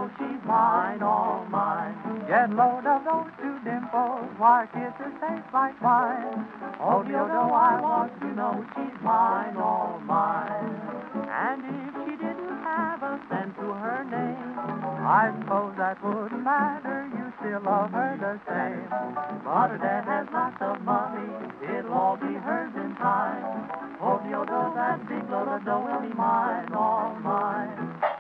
know she's mine, all mine. Get load of those two dimples, why kisses taste like wine. Oh, Diodo, I want to know she's mine, all mine. And if she didn't have a cent to her name, I suppose that wouldn't matter, you still love her the same. But her dad has lots of money, it'll all be hers in time. Oh, Diodo, that big load of dough will be mine, all mine.